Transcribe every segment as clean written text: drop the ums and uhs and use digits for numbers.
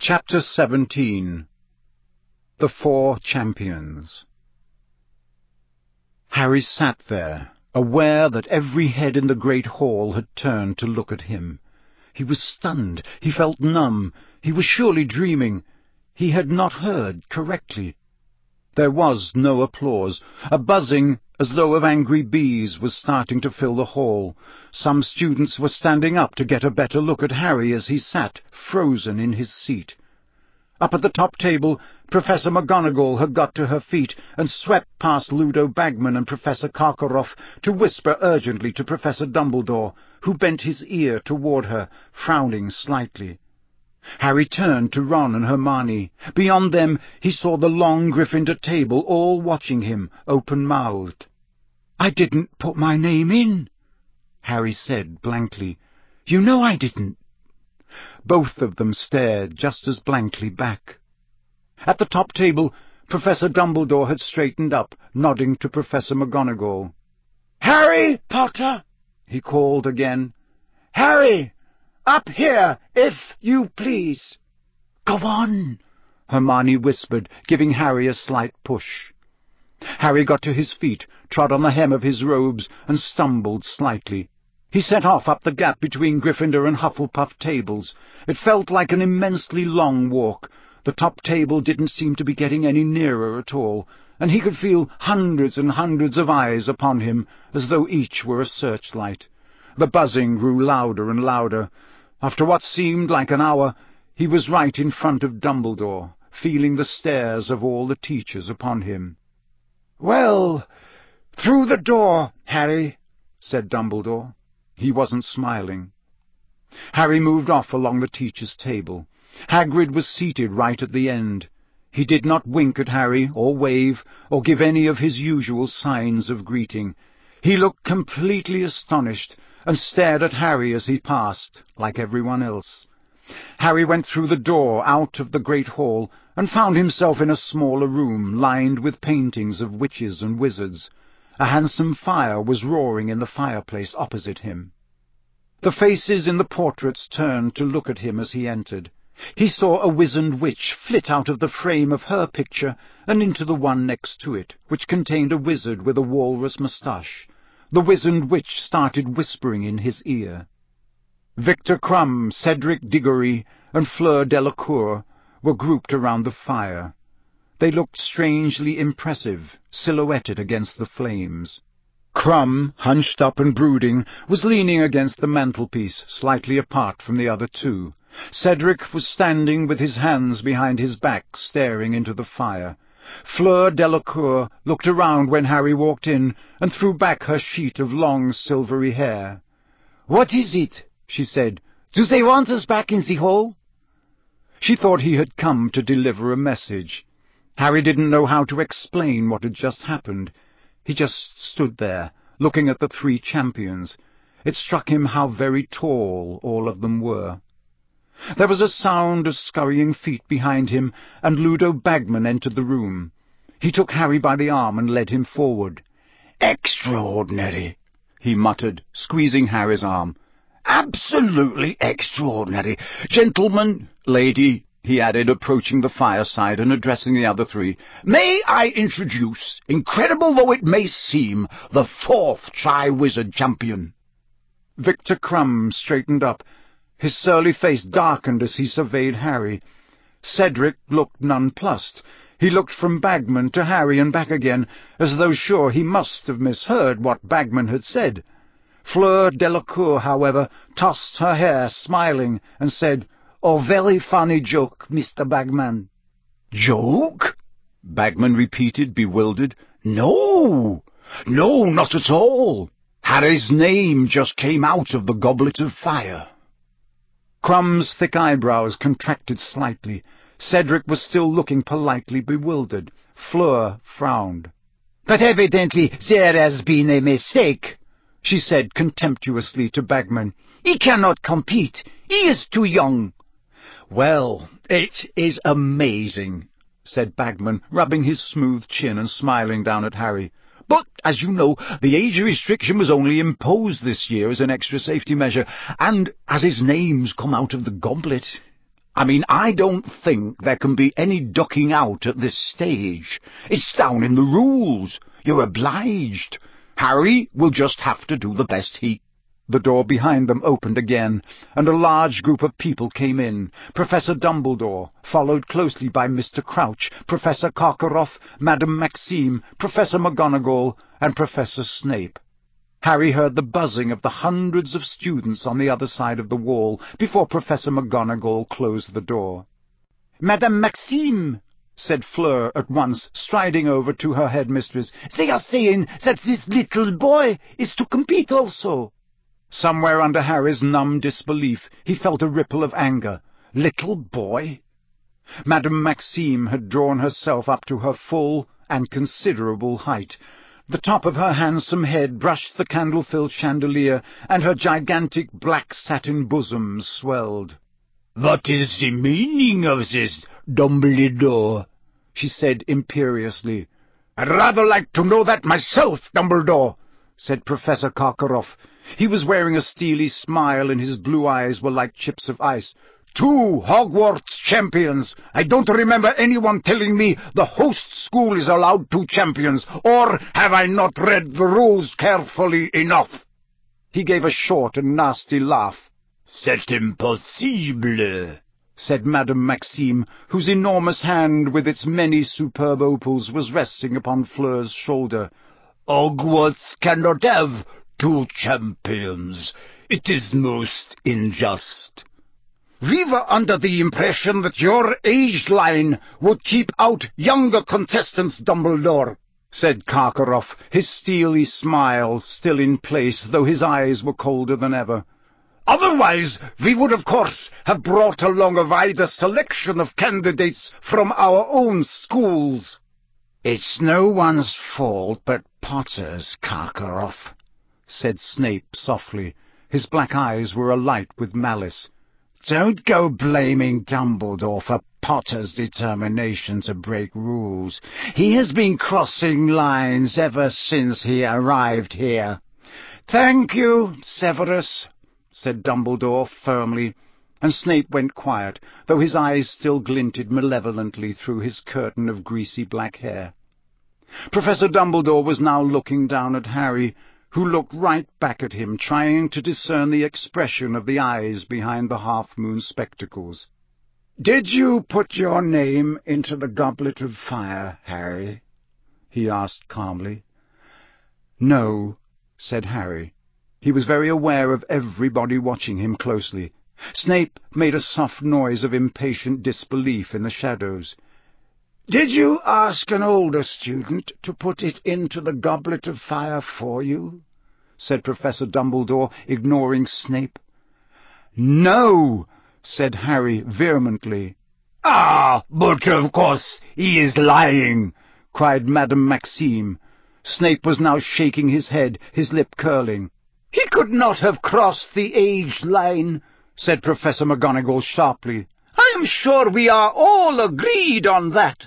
Chapter 17. The Four Champions. Harry sat there, aware that every head in the great hall had turned to look at him. He was stunned. He felt numb. He was surely dreaming. He had not heard correctly. There was no applause. A buzzing, as though of angry bees, was starting to fill the hall. Some students were standing up to get a better look at Harry as he sat, frozen in his seat. Up at the top table, Professor McGonagall had got to her feet and swept past Ludo Bagman and Professor Karkaroff to whisper urgently to Professor Dumbledore, who bent his ear toward her, frowning slightly. Harry turned to Ron and Hermione. Beyond them he saw the long Gryffindor table, all watching him, open-mouthed. "I didn't put my name in," Harry said blankly. "You know I didn't." Both of them stared just as blankly back. At the top table, Professor Dumbledore had straightened up, nodding to Professor McGonagall. "Harry Potter!" he called again. "Harry! Up here, if you please." "Go on," Hermione whispered, giving Harry a slight push. Harry got to his feet, trod on the hem of his robes, and stumbled slightly. He set off up the gap between Gryffindor and Hufflepuff tables. It felt like an immensely long walk. The top table didn't seem to be getting any nearer at all, and he could feel hundreds and hundreds of eyes upon him, as though each were a searchlight. The buzzing grew louder and louder. After what seemed like an hour, he was right in front of Dumbledore, feeling the stares of all the teachers upon him. "Well, through the door, Harry," said Dumbledore. He wasn't smiling. Harry moved off along the teacher's table. Hagrid was seated right at the end. He did not wink at Harry, or wave, or give any of his usual signs of greeting. He looked completely astonished, and stared at Harry as he passed, like everyone else. Harry went through the door out of the great hall, and found himself in a smaller room, lined with paintings of witches and wizards. A handsome fire was roaring in the fireplace opposite him. The faces in the portraits turned to look at him as he entered. He saw a wizened witch flit out of the frame of her picture and into the one next to it, which contained a wizard with a walrus moustache. The wizened witch started whispering in his ear. Victor Krum, Cedric Diggory, and Fleur Delacour were grouped around the fire. They looked strangely impressive, silhouetted against the flames. Krum, hunched up and brooding, was leaning against the mantelpiece, slightly apart from the other two. Cedric was standing with his hands behind his back, staring into the fire. Fleur Delacour looked around when Harry walked in, and threw back her sheet of long silvery hair. "What is it?" she said. "Do they want us back in the hall?" She thought he had come to deliver a message. Harry didn't know how to explain what had just happened. He just stood there, looking at the three champions. It struck him how very tall all of them were. There was a sound of scurrying feet behind him, and Ludo Bagman entered the room. He took Harry by the arm and led him forward. "Extraordinary," he muttered, squeezing Harry's arm. "Absolutely extraordinary. Gentlemen, lady," he added, approaching the fireside and addressing the other three, "may I introduce, incredible though it may seem, the fourth Triwizard Champion." Victor Krum straightened up. His surly face darkened as he surveyed Harry. Cedric looked nonplussed. He looked from Bagman to Harry and back again, as though sure he must have misheard what Bagman had said. Fleur Delacour, however, tossed her hair, smiling, and said, "Oh, very funny joke, Mr. Bagman." "Joke?" Bagman repeated, bewildered. No, not at all. Harry's name just came out of the goblet of fire." Krum's thick eyebrows contracted slightly. Cedric was still looking politely bewildered. Fleur frowned. "But evidently there has been a mistake," she said contemptuously to Bagman. "He cannot compete. He is too young." "Well, it is amazing," said Bagman, rubbing his smooth chin and smiling down at Harry. "But, as you know, the age restriction was only imposed this year as an extra safety measure, and as his name's come out of the goblet, I don't think there can be any ducking out at this stage. It's down in the rules. You're obliged. Harry will just have to do the best he—" The door behind them opened again, and a large group of people came in. Professor Dumbledore, followed closely by Mr. Crouch, Professor Karkaroff, Madame Maxime, Professor McGonagall, and Professor Snape. Harry heard the buzzing of the hundreds of students on the other side of the wall before Professor McGonagall closed the door. "Madame Maxime," said Fleur at once, striding over to her headmistress, "they are saying that this little boy is to compete also." Somewhere under Harry's numb disbelief he felt a ripple of anger. Little boy? Madame Maxime had drawn herself up to her full and considerable height. The top of her handsome head brushed the candle-filled chandelier, and her gigantic black satin bosom swelled. "What is the meaning of this, Dumbledore?" she said imperiously. "I'd rather like to know that myself, Dumbledore," said Professor Karkaroff. He was wearing a steely smile, and his blue eyes were like chips of ice. "2 Hogwarts champions! I don't remember anyone telling me the host school is allowed 2 champions, or have I not read the rules carefully enough?" He gave a short and nasty laugh. "C'est impossible," said Madame Maxime, whose enormous hand with its many superb opals was resting upon Fleur's shoulder. "Hogwarts cannot have 2 champions. It is most unjust." "We were under the impression that your age line would keep out younger contestants, Dumbledore," said Karkaroff, his steely smile still in place, though his eyes were colder than ever. "Otherwise, we would of course have brought along a wider selection of candidates from our own schools." "It's no one's fault but Potter's, Karkaroff," said Snape softly. His black eyes were alight with malice. "Don't go blaming Dumbledore for Potter's determination to break rules. He has been crossing lines ever since he arrived here." "Thank you, Severus," said Dumbledore firmly, and Snape went quiet, though his eyes still glinted malevolently through his curtain of greasy black hair. Professor Dumbledore was now looking down at Harry, who looked right back at him, trying to discern the expression of the eyes behind the half-moon spectacles. "Did you put your name into the Goblet of Fire, Harry?" he asked calmly. "No," said Harry. He was very aware of everybody watching him closely. Snape made a soft noise of impatient disbelief in the shadows. "Did you ask an older student to put it into the Goblet of Fire for you?" said Professor Dumbledore, ignoring Snape. "No," said Harry vehemently. "Ah, but of course he is lying!" cried Madame Maxime. Snape was now shaking his head, his lip curling. "He could not have crossed the age line," said Professor McGonagall sharply. "I am sure we are all agreed on that."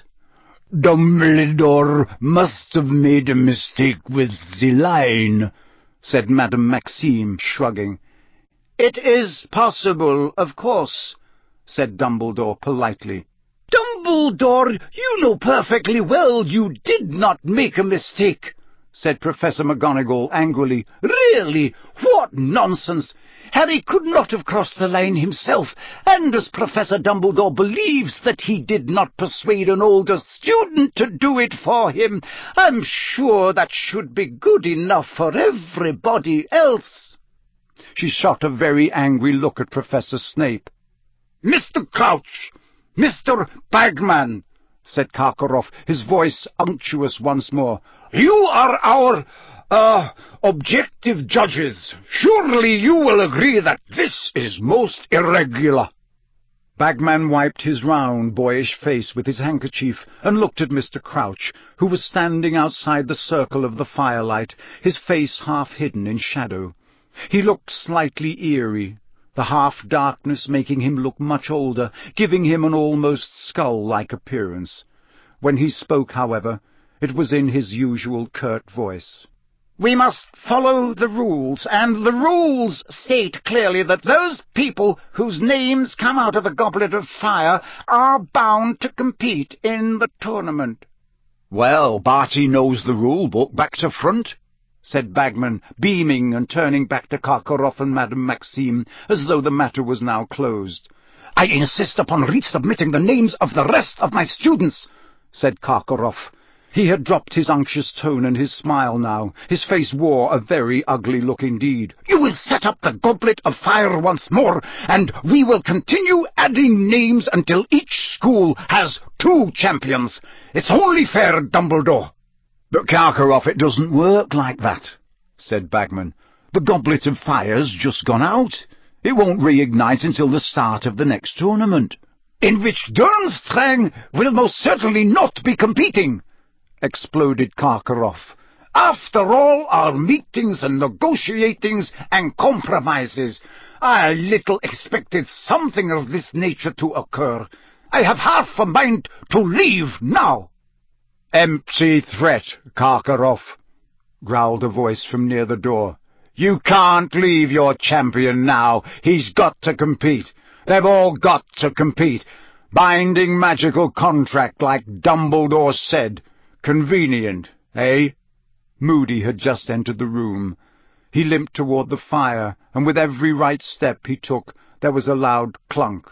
"Dumbledore must have made a mistake with the line," said Madame Maxime, shrugging. "It is possible, of course," said Dumbledore politely. "Dumbledore, you know perfectly well you did not make a mistake," said Professor McGonagall angrily. "Really, what nonsense! Harry could not have crossed the line himself, and as Professor Dumbledore believes that he did not persuade an older student to do it for him, I'm sure that should be good enough for everybody else." She shot a very angry look at Professor Snape. "Mr. Crouch! Mr. Bagman!" said Karkaroff, his voice unctuous once more. "You are our objective judges. Surely you will agree that this is most irregular." Bagman wiped his round, boyish face with his handkerchief and looked at Mr. Crouch, who was standing outside the circle of the firelight, his face half hidden in shadow. He looked slightly eerie, the half-darkness making him look much older, giving him an almost skull-like appearance. When he spoke, however, it was in his usual curt voice. We must follow the rules, and the rules state clearly that those people whose names come out of the Goblet of Fire are bound to compete in the tournament. Well, Barty knows the rule book back to front, said Bagman, beaming and turning back to Karkaroff and Madame Maxime, as though the matter was now closed. I insist upon resubmitting the names of the rest of my students, said Karkaroff. He had dropped his unctuous tone and his smile now. His face wore a very ugly look indeed. You will set up the Goblet of Fire once more, and we will continue adding names until each school has 2 champions. It's only fair, Dumbledore. But Karkaroff, it doesn't work like that, said Bagman. The Goblet of Fire's just gone out. It won't reignite until the start of the next tournament. In which Durmstrang will most certainly not be competing, exploded Karkaroff. After all our meetings and negotiatings and compromises, I little expected something of this nature to occur. I have half a mind to leave now. Empty threat, Karkaroff, growled a voice from near the door. You can't leave your champion now. He's got to compete. They've all got to compete. Binding magical contract, like Dumbledore said. Convenient, eh? Moody had just entered the room. He limped toward the fire, and with every right step he took, there was a loud clunk.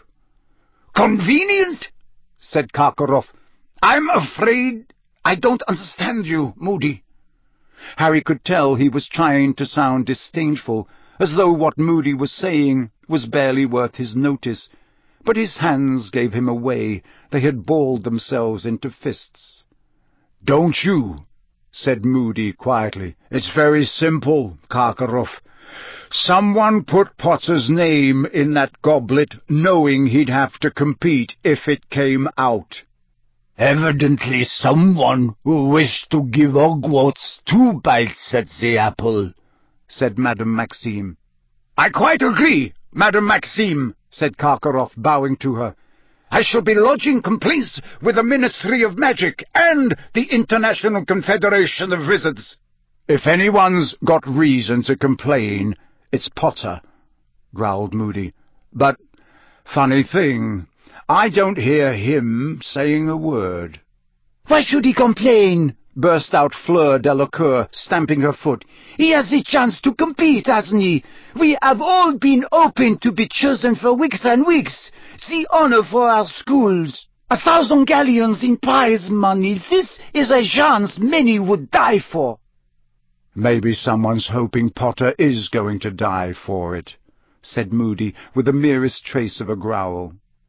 Convenient? Said Karkaroff. I'm afraid I don't understand you, Moody. Harry could tell he was trying to sound disdainful, as though what Moody was saying was barely worth his notice, but his hands gave him away. They had balled themselves into fists. Don't you? Said Moody quietly. It's very simple, Karkaroff. Someone put Potter's name in that goblet, knowing he'd have to compete if it came out. Evidently someone who wished to give Hogwarts 2 bites at the apple, said Madame Maxime. I quite agree, Madame Maxime, said Karkaroff, bowing to her. I shall be lodging complaints with the Ministry of Magic and the International Confederation of Wizards. If anyone's got reason to complain, it's Potter, growled Moody. But, funny thing, I don't hear him saying a word. Why should he complain? Burst out Fleur Delacour, stamping her foot. He has the chance to compete, hasn't he? We have all been hoping to be chosen for weeks and weeks. The honor for our schools. 1,000 galleons in prize money. This is a chance many would die for. Maybe someone's hoping Potter is going to die for it, said Moody, with the merest trace of a growl.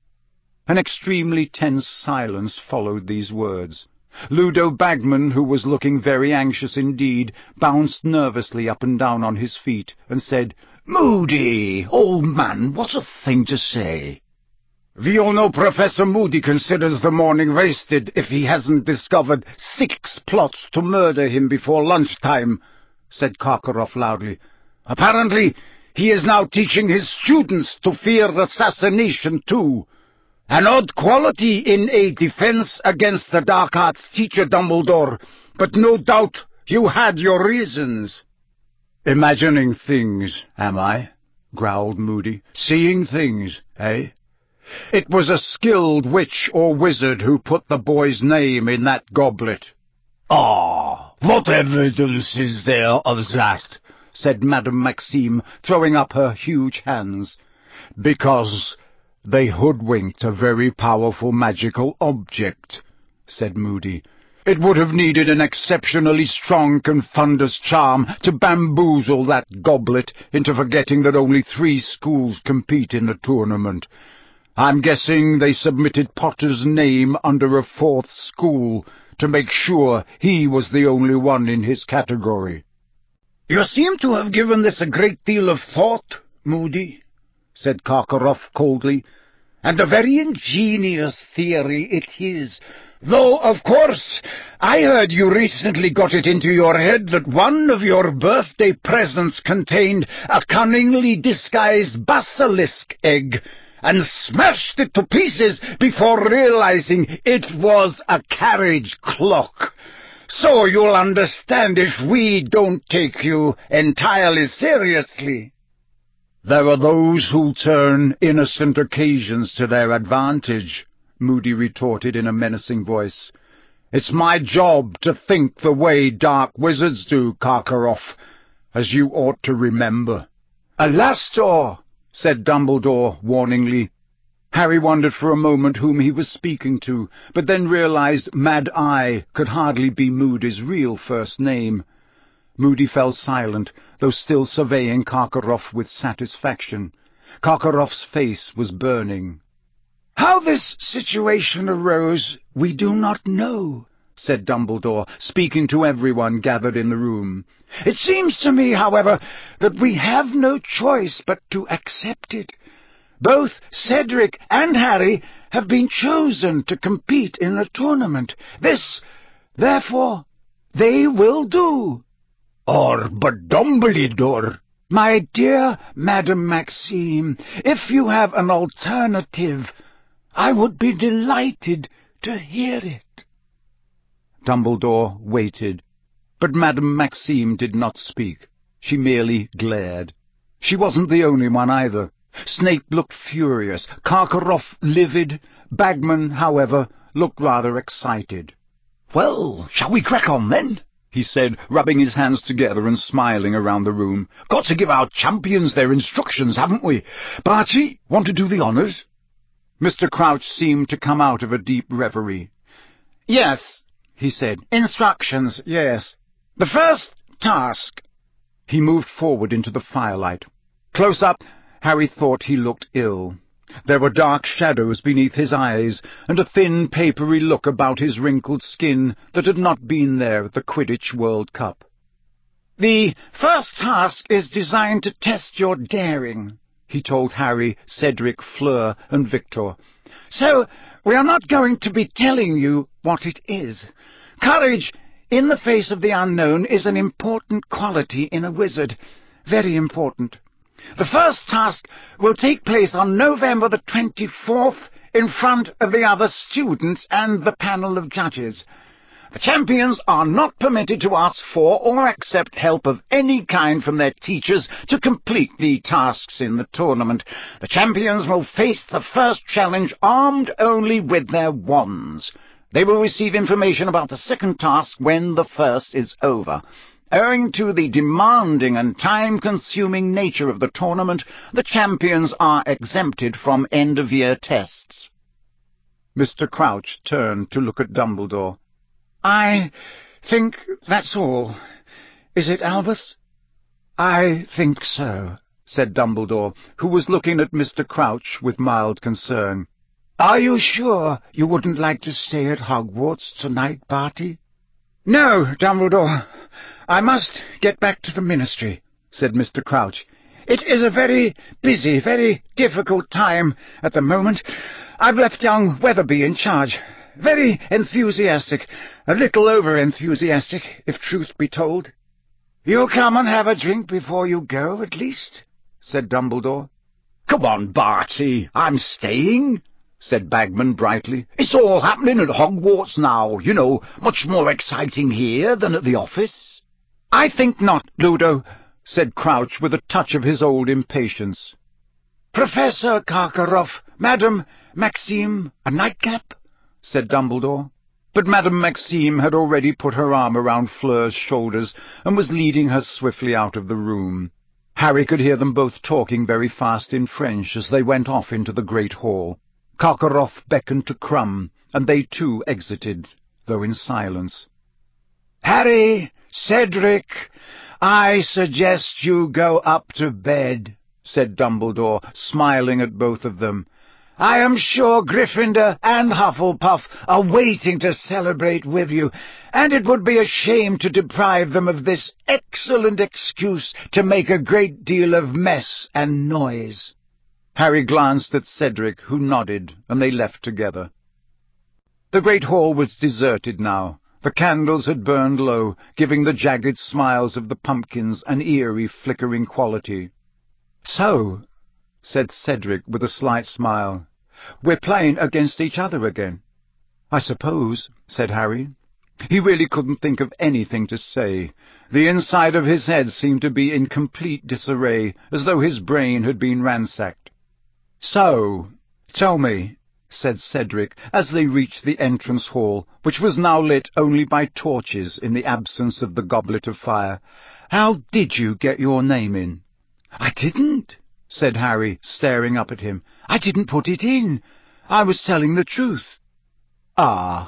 An extremely tense silence followed these words. Ludo Bagman, who was looking very anxious indeed, bounced nervously up and down on his feet, and said, Moody, old man, what a thing to say. We all know Professor Moody considers the morning wasted if he hasn't discovered 6 plots to murder him before lunchtime, said Karkaroff loudly. Apparently, he is now teaching his students to fear assassination too. An odd quality in a defense against the dark arts teacher, Dumbledore, but no doubt you had your reasons. Imagining things, am I? Growled Moody. Seeing things, eh? It was a skilled witch or wizard who put the boy's name in that goblet. Ah, what evidence is there of that? Said Madame Maxime, throwing up her huge hands. Because they hoodwinked a very powerful magical object, said Moody. It would have needed an exceptionally strong Confundus charm to bamboozle that goblet into forgetting that only 3 schools compete in the tournament. I'm guessing they submitted Potter's name under a 4th school to make sure he was the only one in his category. You seem to have given this a great deal of thought, Moody, said Karkaroff coldly, and a very ingenious theory it is, though, of course, I heard you recently got it into your head that one of your birthday presents contained a cunningly disguised basilisk egg, and smashed it to pieces before realizing it was a carriage clock. So you'll understand if we don't take you entirely seriously. There are those who'll turn innocent occasions to their advantage, Moody retorted in a menacing voice. It's my job to think the way dark wizards do, Karkaroff, as you ought to remember. Alastor, said Dumbledore warningly. Harry wondered for a moment whom he was speaking to, but then realized Mad-Eye could hardly be Moody's real first name. Moody fell silent, though still surveying Karkaroff with satisfaction. Karkaroff's face was burning. "How this situation arose, we do not know," said Dumbledore, speaking to everyone gathered in the room. "It seems to me, however, that we have no choice but to accept it. Both Cedric and Harry have been chosen to compete in the tournament. This, therefore, they will do." But Dumbledore, my dear Madame Maxime, if you have an alternative, I would be delighted to hear it." Dumbledore waited, but Madame Maxime did not speak. She merely glared. She wasn't the only one either. Snape looked furious, Karkaroff livid. Bagman, however, looked rather excited. "Well, shall we crack on, then?" he said, rubbing his hands together and smiling around the room. "Got to give our champions their instructions, haven't we? Barty, want to do the honours?" Mr. Crouch seemed to come out of a deep reverie. "Yes," he said. "Instructions, yes. The first task." He moved forward into the firelight. Close up, Harry thought he looked ill. There were dark shadows beneath his eyes, and a thin, papery look about his wrinkled skin that had not been there at the Quidditch World Cup. "The first task is designed to test your daring," he told Harry, Cedric, Fleur, and Victor. "So we are not going to be telling you what it is. Courage in the face of the unknown is an important quality in a wizard. Very important. The first task will take place on November the 24th in front of the other students and the panel of judges. The champions are not permitted to ask for or accept help of any kind from their teachers to complete the tasks in the tournament. The champions will face the first challenge armed only with their wands. They will receive information about the second task when the first is over. Owing to the demanding and time-consuming nature of the tournament, the champions are exempted from end-of-year tests." Mr. Crouch turned to look at Dumbledore. "I think that's all. Is it, Albus?" "I think so," said Dumbledore, who was looking at Mr. Crouch with mild concern. "Are you sure you wouldn't like to stay at Hogwarts tonight, Barty?" "No, Dumbledore. I must get back to the Ministry," said Mr. Crouch. "It is a very busy, very difficult time at the moment. I've left young Weatherby in charge. Very enthusiastic, a little over-enthusiastic, if truth be told." "You'll come and have a drink before you go, at least?" said Dumbledore. "Come on, Barty, I'm staying," said Bagman brightly. "It's all happening at Hogwarts now, you know, much more exciting here than at the office." "I think not, Ludo," said Crouch with a touch of his old impatience. "Professor Karkaroff, Madame Maxime, a nightcap?" said Dumbledore. But Madame Maxime had already put her arm around Fleur's shoulders and was leading her swiftly out of the room. Harry could hear them both talking very fast in French as they went off into the great hall. Karkaroff beckoned to Krum, and they too exited, though in silence. "Harry, Cedric, I suggest you go up to bed," said Dumbledore, smiling at both of them. "I am sure Gryffindor and Hufflepuff are waiting to celebrate with you, and it would be a shame to deprive them of this excellent excuse to make a great deal of mess and noise." Harry glanced at Cedric, who nodded, and they left together. The great hall was deserted now. The candles had burned low, giving the jagged smiles of the pumpkins an eerie, flickering quality. "So," said Cedric with a slight smile, "we're playing against each other again." "I suppose," said Harry. He really couldn't think of anything to say. The inside of his head seemed to be in complete disarray, as though his brain had been ransacked. "So, tell me," said Cedric, as they reached the entrance hall, which was now lit only by torches in the absence of the goblet of fire, "how did you get your name in?" "I didn't," said Harry, staring up at him. "I didn't put it in. I was telling the truth." "Ah,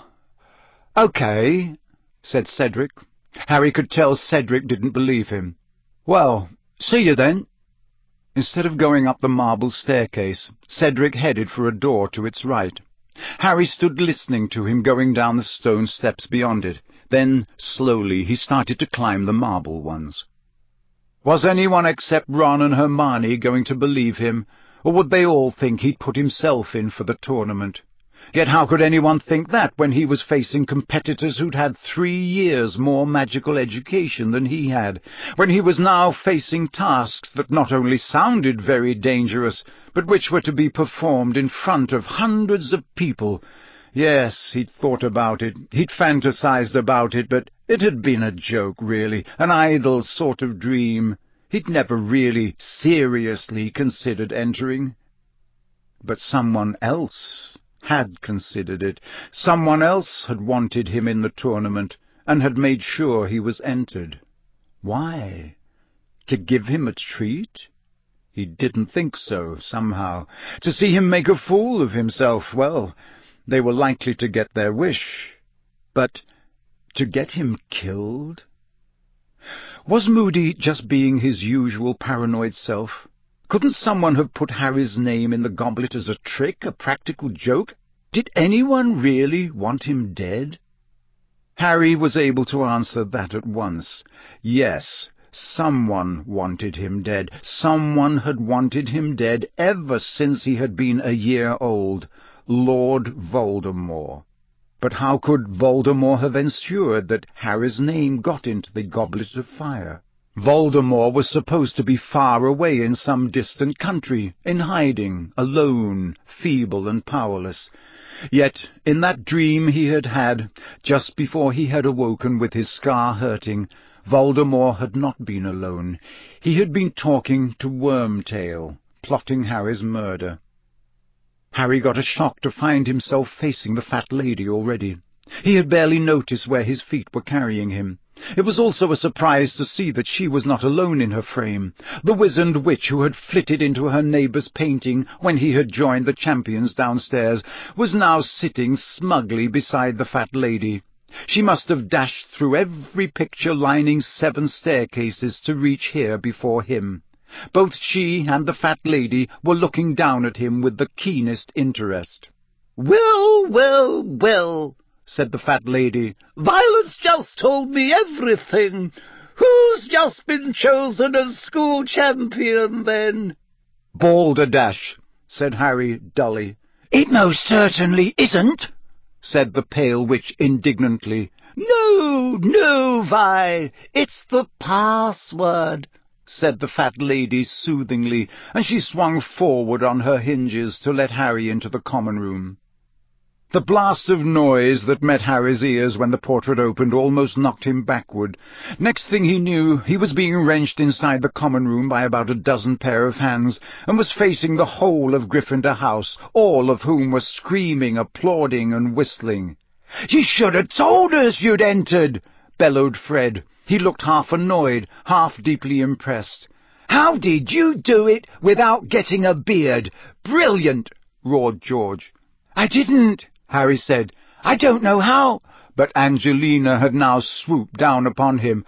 okay," said Cedric. Harry could tell Cedric didn't believe him. "Well, see you then." Instead of going up the marble staircase, Cedric headed for a door to its right. Harry stood listening to him going down the stone steps beyond it. Then, slowly, he started to climb the marble ones. Was anyone except Ron and Hermione going to believe him, or would they all think he'd put himself in for the tournament? Yet how could anyone think that when he was facing competitors who'd had 3 years more magical education than he had, when he was now facing tasks that not only sounded very dangerous, but which were to be performed in front of hundreds of people? Yes, he'd thought about it, he'd fantasized about it, but it had been a joke, really, an idle sort of dream. He'd never really, seriously considered entering. But someone else had considered it. Someone else had wanted him in the tournament, and had made sure he was entered. Why? To give him a treat? He didn't think so, somehow. To see him make a fool of himself, well, they were likely to get their wish. But to get him killed? Was Moody just being his usual paranoid self? Couldn't someone have put Harry's name in the goblet as a trick, a practical joke? Did anyone really want him dead? Harry was able to answer that at once. Yes, someone wanted him dead. Someone had wanted him dead ever since he had been a year old. Lord Voldemort. But how could Voldemort have ensured that Harry's name got into the goblet of fire? Voldemort was supposed to be far away in some distant country, in hiding, alone, feeble and powerless. Yet, in that dream he had had, just before he had awoken with his scar hurting, Voldemort had not been alone. He had been talking to Wormtail, plotting Harry's murder. Harry got a shock to find himself facing the fat lady already. He had barely noticed where his feet were carrying him. It was also a surprise to see that she was not alone in her frame. The wizened witch who had flitted into her neighbour's painting when he had joined the champions downstairs was now sitting smugly beside the fat lady. She must have dashed through every picture lining 7 staircases to reach here before him. Both she and the fat lady were looking down at him with the keenest interest. "Well, well, well," said the fat lady. "Violet's just told me everything. Who's just been chosen as school champion, then?" "Balderdash," said Harry dully. "It most certainly isn't," said the pale witch indignantly. "No, no, Vi, it's the password," said the fat lady soothingly, and she swung forward on her hinges to let Harry into the common room. The blast of noise that met Harry's ears when the portrait opened almost knocked him backward. Next thing he knew, he was being wrenched inside the common room by about a dozen pair of hands, and was facing the whole of Gryffindor House, all of whom were screaming, applauding, and whistling. "You should have told us you'd entered," bellowed Fred. He looked half annoyed, half deeply impressed. "How did you do it without getting a beard? Brilliant!" roared George. "I didn't," Harry said. "I don't know how." But Angelina had now swooped down upon him.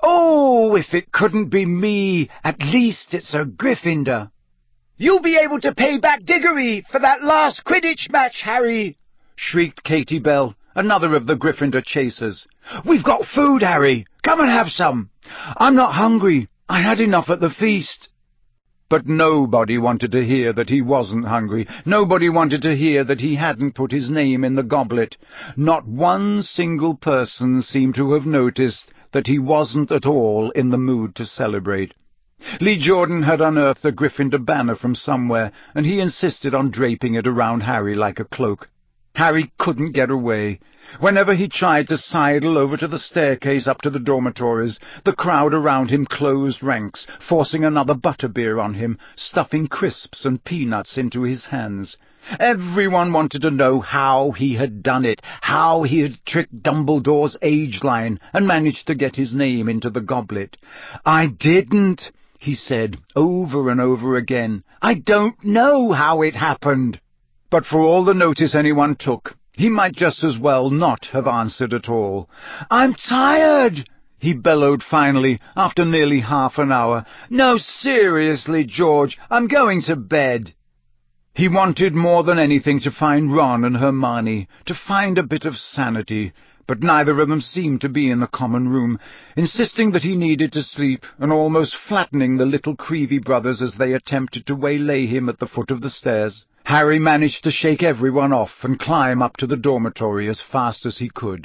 "Oh, if it couldn't be me, at least it's a Gryffindor." "You'll be able to pay back Diggory for that last Quidditch match, Harry," shrieked Katie Bell, another of the Gryffindor chasers. "We've got food, Harry. Come and have some." "I'm not hungry. I had enough at the feast." But nobody wanted to hear that he wasn't hungry. Nobody wanted to hear that he hadn't put his name in the goblet. Not one single person seemed to have noticed that he wasn't at all in the mood to celebrate. Lee Jordan had unearthed a Gryffindor banner from somewhere, and he insisted on draping it around Harry like a cloak. Harry couldn't get away. Whenever he tried to sidle over to the staircase up to the dormitories, the crowd around him closed ranks, forcing another butterbeer on him, stuffing crisps and peanuts into his hands. Everyone wanted to know how he had done it, how he had tricked Dumbledore's age line and managed to get his name into the goblet. "I didn't," he said over and over again. "I don't know how it happened." But for all the notice anyone took, he might just as well not have answered at all. "I'm tired," he bellowed finally, after nearly half an hour. "No, seriously, George, I'm going to bed." He wanted more than anything to find Ron and Hermione, to find a bit of sanity, but neither of them seemed to be in the common room, insisting that he needed to sleep, and almost flattening the little Creevy brothers as they attempted to waylay him at the foot of the stairs. Harry managed to shake everyone off and climb up to the dormitory as fast as he could.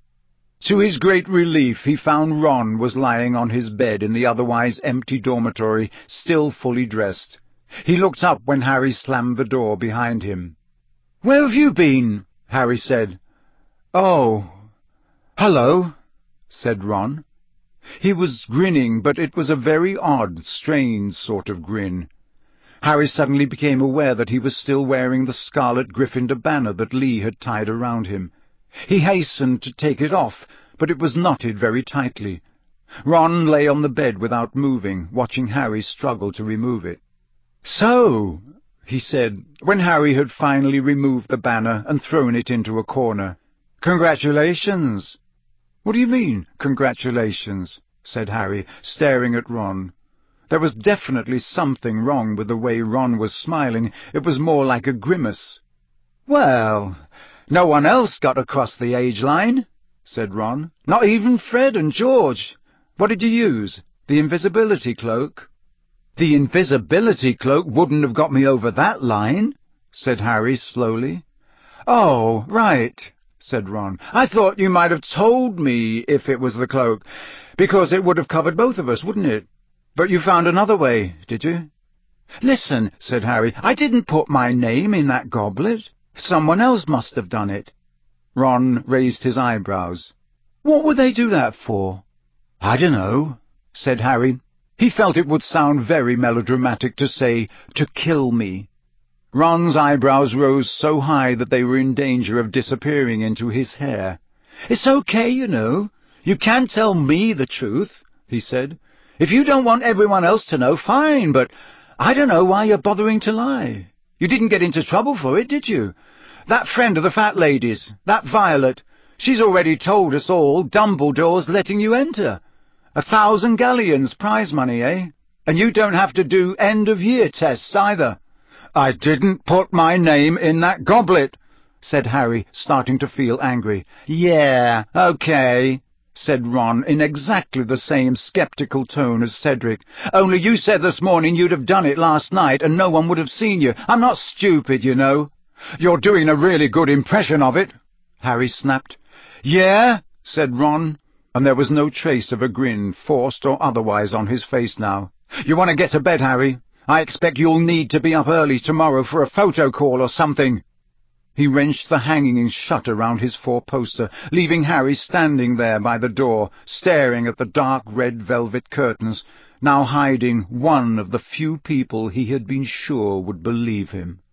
To his great relief, he found Ron was lying on his bed in the otherwise empty dormitory, still fully dressed. He looked up when Harry slammed the door behind him. "Where have you been?" Harry said. "Oh, hello," said Ron. He was grinning, but it was a very odd, strange sort of grin. Harry suddenly became aware that he was still wearing the scarlet Gryffindor banner that Lee had tied around him. He hastened to take it off, but it was knotted very tightly. Ron lay on the bed without moving, watching Harry struggle to remove it. "So," he said, when Harry had finally removed the banner and thrown it into a corner, "congratulations." "What do you mean, congratulations?" said Harry, staring at Ron. There was definitely something wrong with the way Ron was smiling. It was more like a grimace. "Well, no one else got across the age line," said Ron. "Not even Fred and George. What did you use? The invisibility cloak?" "The invisibility cloak wouldn't have got me over that line," said Harry slowly. "Oh, right," said Ron. "I thought you might have told me if it was the cloak, because it would have covered both of us, wouldn't it? But you found another way, did you?" "Listen," said Harry, "I didn't put my name in that goblet. Someone else must have done it." Ron raised his eyebrows. "What would they do that for?" "I dunno," said Harry. He felt it would sound very melodramatic to say, "to kill me." Ron's eyebrows rose so high that they were in danger of disappearing into his hair. "It's okay, you know. You can tell me the truth," he said. "If you don't want everyone else to know, fine, but I don't know why you're bothering to lie. You didn't get into trouble for it, did you? That friend of the fat lady's, that Violet, she's already told us all Dumbledore's letting you enter. 1,000 galleons prize money, eh? And you don't have to do end-of-year tests either." "I didn't put my name in that goblet," said Harry, starting to feel angry. "Yeah, okay," said Ron in exactly the same sceptical tone as Cedric. "Only you said this morning you'd have done it last night and no one would have seen you. I'm not stupid, you know." "You're doing a really good impression of it," Harry snapped. "Yeah," said Ron, and there was no trace of a grin, forced or otherwise, on his face now. "You want to get to bed, Harry? I expect you'll need to be up early tomorrow for a photo call or something." He wrenched the hangings shut around his four-poster, leaving Harry standing there by the door, staring at the dark red velvet curtains, now hiding one of the few people he had been sure would believe him.